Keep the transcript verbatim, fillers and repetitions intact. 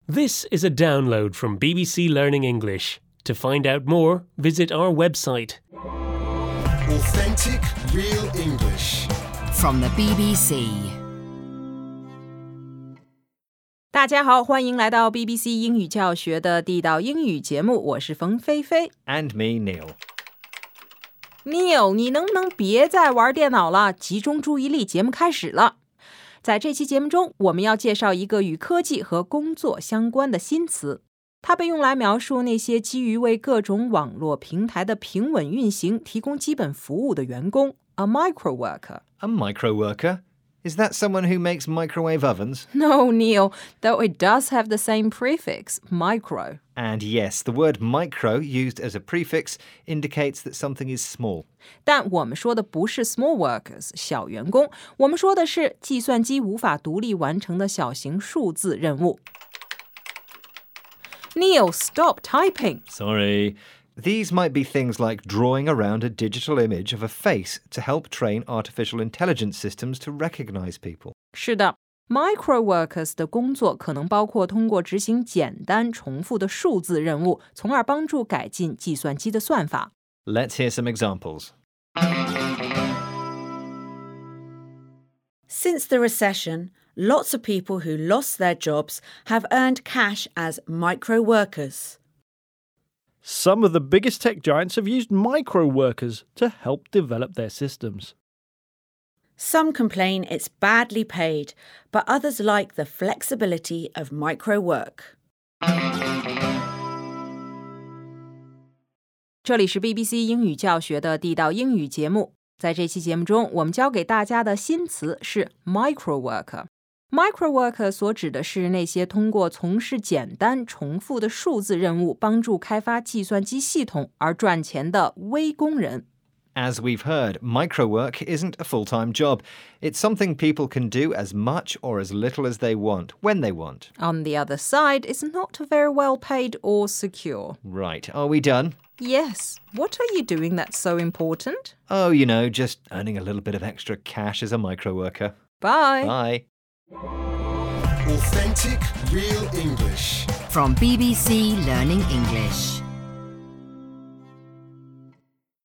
This is a download from B B C Learning English. To find out more, visit our website. Authentic, real English. From the B B C. 大家好，欢迎来到 B B C 英语教学的地道英语节目，我是冯菲菲。 And me, Neil. Neil, 你能不能别再玩电脑了？集中注意力，节目开始了。在这期节目中，我们要介绍一个与科技和工作相关的新词，它被用来描述那些基于为各种网络平台的平稳运行提供基本服务的员工 A micro worker. A micro worker? Is that someone who makes microwave ovens? No, Neil, though it does have the same prefix, micro. And yes, the word micro, used as a prefix, indicates that something is small. 但我们说的不是 small workers, 小员工，我们说的是计算机无法独立完成的小型数字任务。Neil, stop typing. Sorry. These might be things like drawing around a digital image of a face to help train artificial intelligence systems to recognize people. 是的 ，micro workers 的工作可能包括通过执行简单重复的数字任务，从而帮助改进计算机的算法。 Let's hear some examples. Since the recession, lots of people who lost their jobs have earned cash as micro workers. Some of the biggest tech giants have used micro workers to help develop their systems. Some complain it's badly paid, but others like the flexibility of micro work. 这里是 B B C 英语教学的地道英语节目，在这期节目中，我们教给大家的新词是 micro worker。Micro worker 所指的是那些通过从事简单重复的数字任务帮助开发计算机系统而赚钱的微工人。 As we've heard, micro work isn't a full-time job. It's something people can do as much or as little as they want, when they want. On the other side, it's not very well paid or secure. Right, are we done? Yes. What are you doing that's so important? Oh, you know, just earning a little bit of extra cash as a micro worker. Bye. Bye. Authentic, real English. From B B C Learning English.